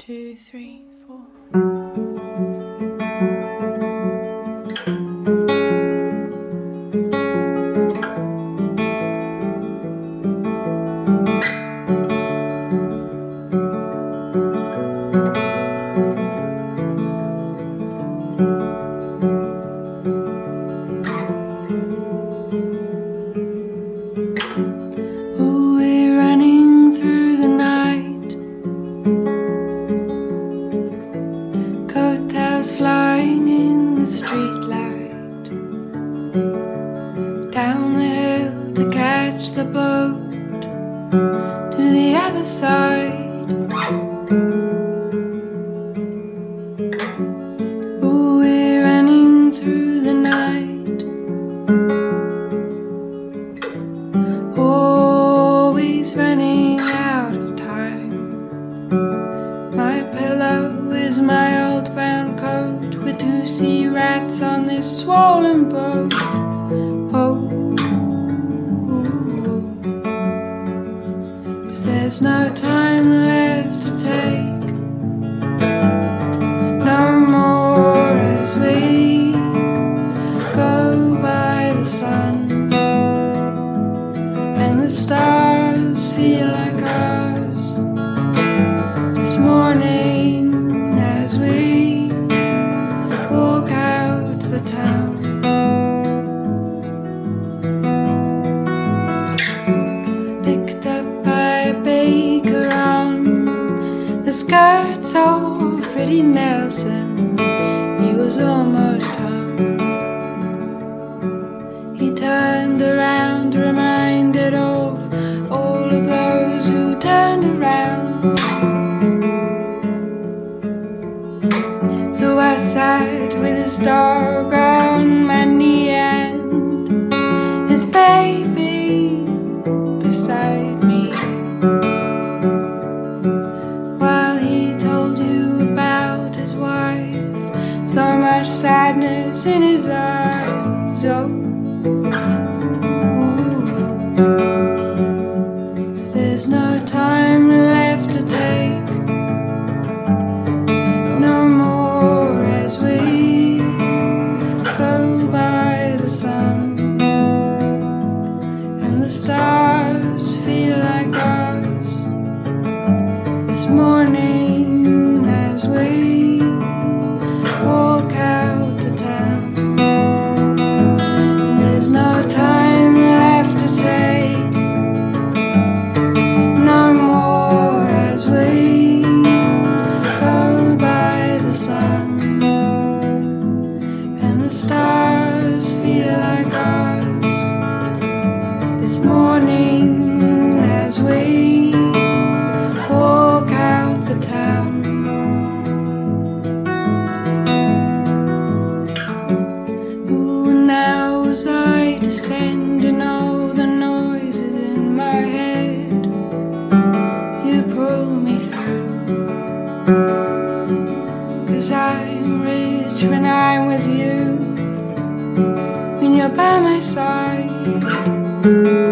2, 3, 4. We're running through the night, coattails flying in the streetlight, down the hill to catch the boat to the other side. We're running through the night, always running out of time. My pillow is my old brown coat with 2 sea rats on this swollen boat. Oh, 'cause there's no time left to take, no more as we go by the sun, and the stars feel like ours this morning as we walk out the town. Picked up by a baker on the skirts of Freddie Nelson. He was almost home. He turned around, reminded of all of those who turned around. So I sat with his dog on my knee and his baby beside me, while he told you about his wife, so much sadness in his eyes. Oh, 'cause there's no time left to take, no more as we go by the sun, and the stars feel like ours this morning as we walk out the town. 'Cause there's no time left to take, no more as we go by the sun, and the stars feel like ours this morning as we walk out the town. Ooh, now as I descend and all the noises in my head, you pull me through. 'Cause I'm rich when I'm with you, when you're by my side.